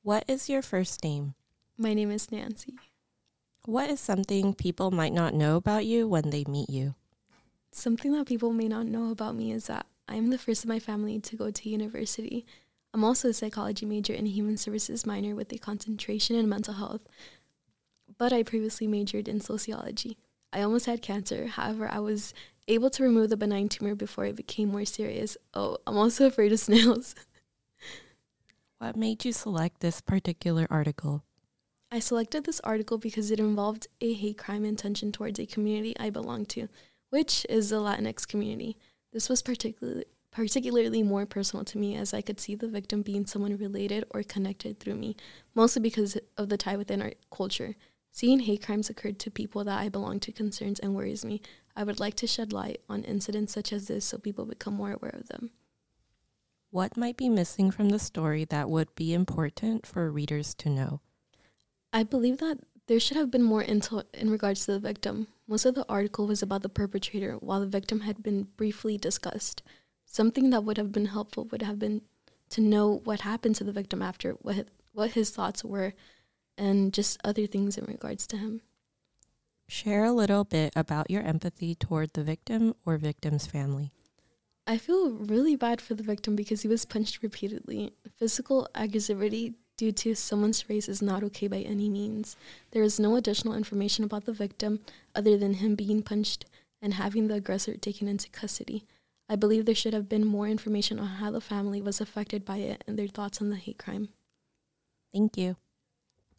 What is your first name? My name is Nancy. What is something people might not know about you when they meet you? Something that people may not know about me is that I'm the first in my family to go to university. I'm also a psychology major and a human services minor with a concentration in mental health, but I previously majored in sociology. I almost had cancer, however, I was able to remove the benign tumor before it became more serious. Oh, I'm also afraid of snails. What made you select this particular article? I selected this article because it involved a hate crime intention towards a community I belong to, which is the Latinx community. This was particularly more personal to me as I could see the victim being someone related or connected through me, mostly because of the tie within our culture. Seeing hate crimes occur to people that I belong to concerns and worries me. I would like to shed light on incidents such as this so people become more aware of them. What might be missing from the story that would be important for readers to know? I believe that there should have been more intel in regards to the victim. Most of the article was about the perpetrator, while the victim had been briefly discussed. Something that would have been helpful would have been to know what happened to the victim after, what his thoughts were, and just other things in regards to him. Share a little bit about your empathy toward the victim or victim's family. I feel really bad for the victim because he was punched repeatedly. Physical aggressivity due to someone's race is not okay by any means. There is no additional information about the victim other than him being punched and having the aggressor taken into custody. I believe there should have been more information on how the family was affected by it and their thoughts on the hate crime. Thank you.